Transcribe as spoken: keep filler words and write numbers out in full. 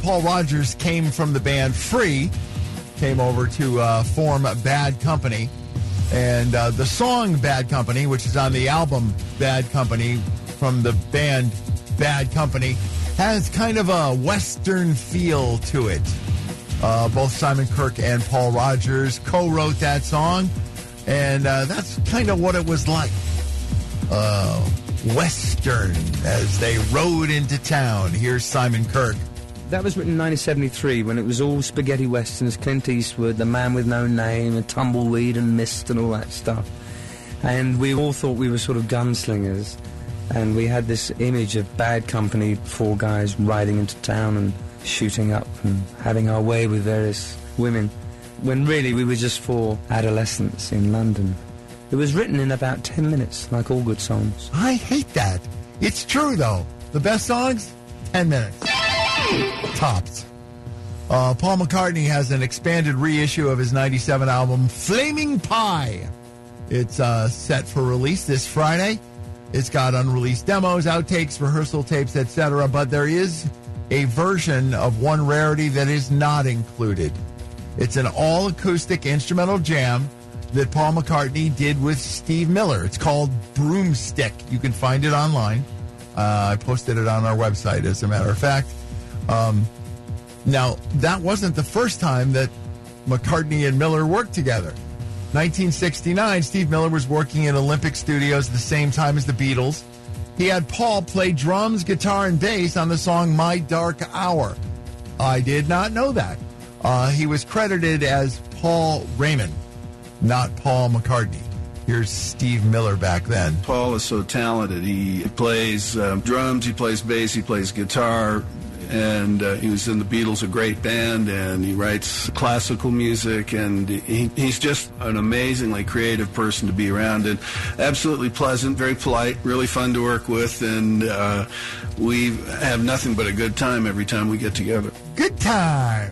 Paul Rodgers came from the band Free, came over to uh, form Bad Company. And uh, the song Bad Company, which is on the album Bad Company from the band Bad Company, has kind of a Western feel to it. Uh, both Simon Kirke and Paul Rodgers co-wrote that song, and uh, that's kind of what it was like. Uh, Western, as they rode into town. Here's Simon Kirke. That was written in nineteen seventy-three, when it was all spaghetti westerns, Clint Eastwood, The Man with No Name, and Tumbleweed and Mist and all that stuff. And we all thought we were sort of gunslingers, and we had this image of Bad Company, four guys riding into town and shooting up and having our way with various women, when really we were just four adolescents in London. It was written in about ten minutes, like all good songs. I hate that. It's true, though. The best songs, ten minutes. Tops. Uh, Paul McCartney has an expanded reissue of his ninety-seven album, Flaming Pie. It's uh, set for release this Friday. It's got unreleased demos, outtakes, rehearsal tapes, et cetera, but there is a version of one rarity that is not included. It's an all-acoustic instrumental jam that Paul McCartney did with Steve Miller. It's called Broomstick. You can find it online. Uh, I posted it on our website, as a matter of fact. Um, now, that wasn't the first time that McCartney and Miller worked together. nineteen sixty-nine, Steve Miller was working in Olympic Studios at the same time as the Beatles. He had Paul play drums, guitar, and bass on the song My Dark Hour. I did not know that. Uh, he was credited as Paul Raymond, not Paul McCartney. Here's Steve Miller back then. Paul is so talented. He plays um, drums, he plays bass, he plays guitar, and uh, he was in the Beatles, a great band, and he writes classical music, and he, he's just an amazingly creative person to be around, and absolutely pleasant, very polite, really fun to work with, and uh, we have nothing but a good time every time we get together. Good time.